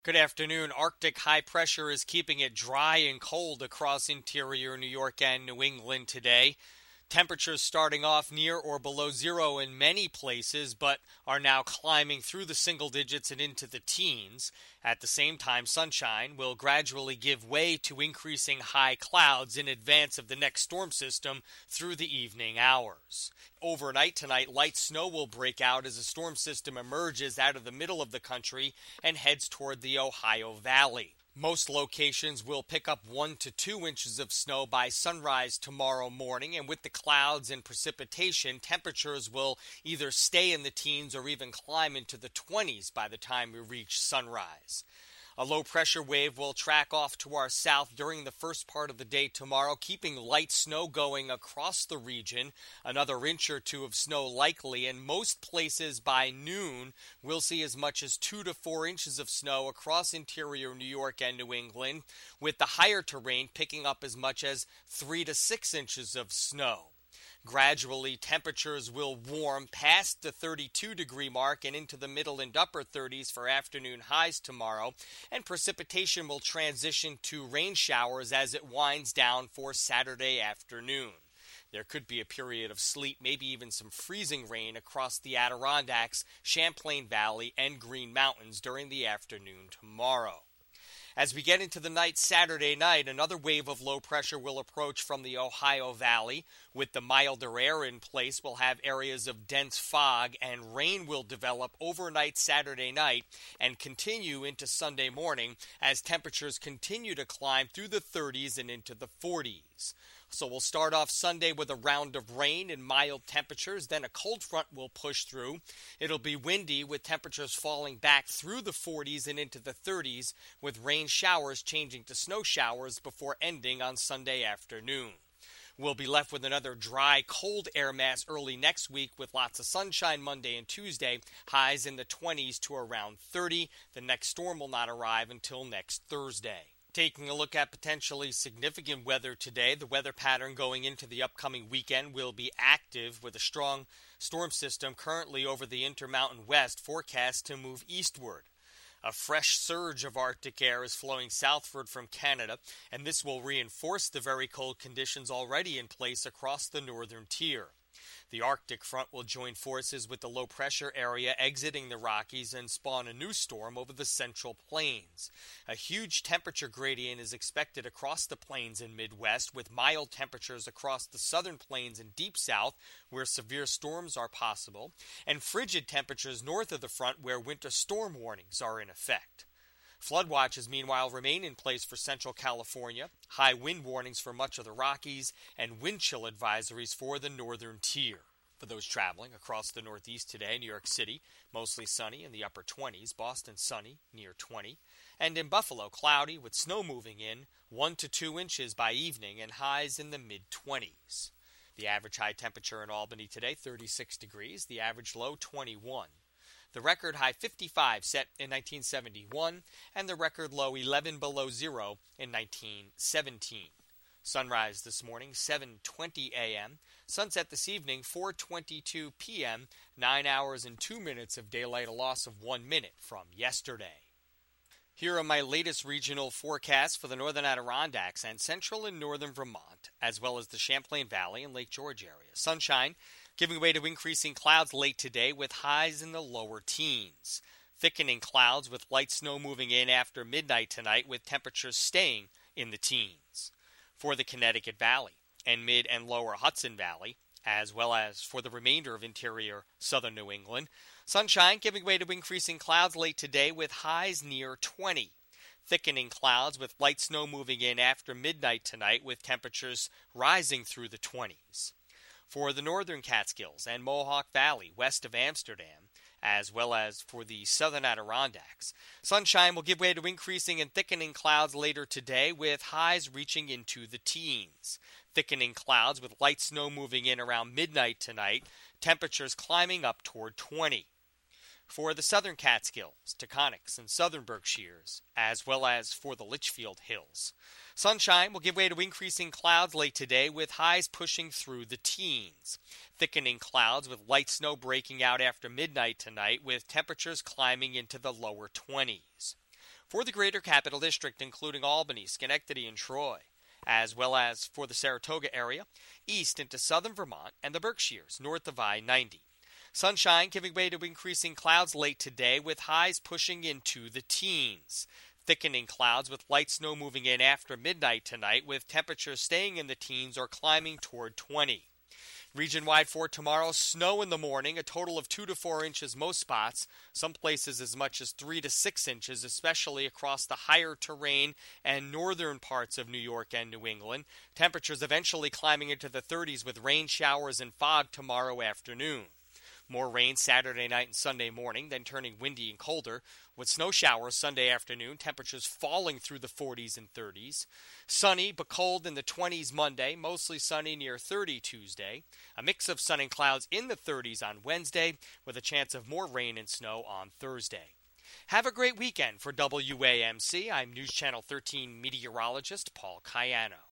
Good afternoon. Arctic high pressure is keeping it dry and cold across interior New York and New England today. Temperatures starting off near or below zero in many places, but are now climbing through the single digits and into the teens. At the same time, sunshine will gradually give way to increasing high clouds in advance of the next storm system through the evening hours. Overnight tonight, light snow will break out as a storm system emerges out of the middle of the country and heads toward the Ohio Valley. Most locations will pick up 1 to 2 inches of snow by sunrise tomorrow morning, and with the clouds and precipitation, temperatures will either stay in the teens or even climb into the 20s by the time we reach sunrise. A low pressure wave will track off to our south during the first part of the day tomorrow, keeping light snow going across the region. Another inch or two of snow likely, and most places by noon we'll see as much as 2 to 4 inches of snow across interior New York and New England, with the higher terrain picking up as much as 3 to 6 inches of snow. Gradually, temperatures will warm past the 32-degree mark and into the middle and upper 30s for afternoon highs tomorrow, and precipitation will transition to rain showers as it winds down for Saturday afternoon. There could be a period of sleet, maybe even some freezing rain across the Adirondacks, Champlain Valley, and Green Mountains during the afternoon tomorrow. As we get into the night Saturday night, another wave of low pressure will approach from the Ohio Valley. With the milder air in place, we'll have areas of dense fog, and rain will develop overnight Saturday night and continue into Sunday morning as temperatures continue to climb through the 30s and into the 40s. So we'll start off Sunday with a round of rain and mild temperatures. Then a cold front will push through. It'll be windy with temperatures falling back through the 40s and into the 30s, with rain showers changing to snow showers before ending on Sunday afternoon. We'll be left with another dry, cold air mass early next week with lots of sunshine Monday and Tuesday, highs in the 20s to around 30. The next storm will not arrive until next Thursday. Taking a look at potentially significant weather today, the weather pattern going into the upcoming weekend will be active with a strong storm system currently over the Intermountain West forecast to move eastward. A fresh surge of Arctic air is flowing southward from Canada, and this will reinforce the very cold conditions already in place across the northern tier. The Arctic front will join forces with the low pressure area exiting the Rockies and spawn a new storm over the central plains. A huge temperature gradient is expected across the plains and Midwest, with mild temperatures across the southern plains and deep south where severe storms are possible, and frigid temperatures north of the front where winter storm warnings are in effect. Flood watches, meanwhile, remain in place for central California, high wind warnings for much of the Rockies, and wind chill advisories for the northern tier. For those traveling across the Northeast today, New York City, mostly sunny in the upper 20s, Boston sunny near 20, and in Buffalo, cloudy with snow moving in 1 to 2 inches by evening and highs in the mid-20s. The average high temperature in Albany today, 36 degrees, the average low, 21. The record high 55 set in 1971, and the record low 11 below zero in 1917. Sunrise this morning, 7:20 a.m. Sunset this evening, 4:22 p.m., 9 hours and 2 minutes of daylight, a loss of 1 minute from yesterday. Here are my latest regional forecasts for the northern Adirondacks and central and northern Vermont, as well as the Champlain Valley and Lake George area. Sunshine giving way to increasing clouds late today with highs in the lower teens. Thickening clouds with light snow moving in after midnight tonight with temperatures staying in the teens. For the Connecticut Valley and mid and lower Hudson Valley, as well as for the remainder of interior southern New England, sunshine giving way to increasing clouds late today with highs near 20. Thickening clouds with light snow moving in after midnight tonight with temperatures rising through the 20s. For the northern Catskills and Mohawk Valley west of Amsterdam, as well as for the southern Adirondacks, sunshine will give way to increasing and thickening clouds later today with highs reaching into the teens. Thickening clouds with light snow moving in around midnight tonight, temperatures climbing up toward 20. For the southern Catskills, Taconics, and southern Berkshires, as well as for the Litchfield Hills, sunshine will give way to increasing clouds late today with highs pushing through the teens. Thickening clouds with light snow breaking out after midnight tonight with temperatures climbing into the lower 20s. for the Greater Capital District, including Albany, Schenectady, and Troy, as well as for the Saratoga area, east into southern Vermont and the Berkshires, north of I-90. Sunshine giving way to increasing clouds late today, with highs pushing into the teens. Thickening clouds with light snow moving in after midnight tonight, with temperatures staying in the teens or climbing toward 20. Region-wide for tomorrow, snow in the morning, a total of 2 to 4 inches most spots, some places as much as 3 to 6 inches, especially across the higher terrain and northern parts of New York and New England. Temperatures eventually climbing into the 30s with rain showers and fog tomorrow afternoon. More rain Saturday night and Sunday morning, then turning windy and colder, with snow showers Sunday afternoon, temperatures falling through the 40s and 30s. Sunny but cold in the 20s Monday, mostly sunny near 30 Tuesday. A mix of sun and clouds in the 30s on Wednesday, with a chance of more rain and snow on Thursday. Have a great weekend. For WAMC, I'm News Channel 13 meteorologist Paul Cayano.